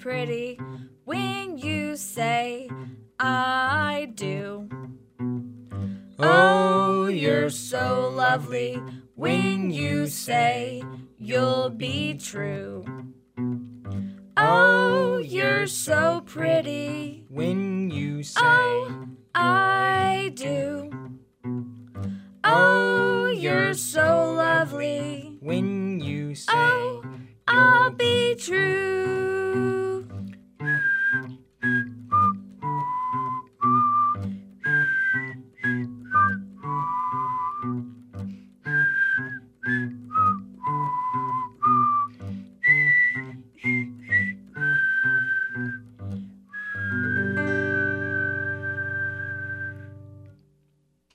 pretty when you say, I do. Oh, you're so lovely when you say you'll be true. Oh, you're so pretty when you say, oh, I do. Oh, you're so lovely when you say, oh, I'll be true.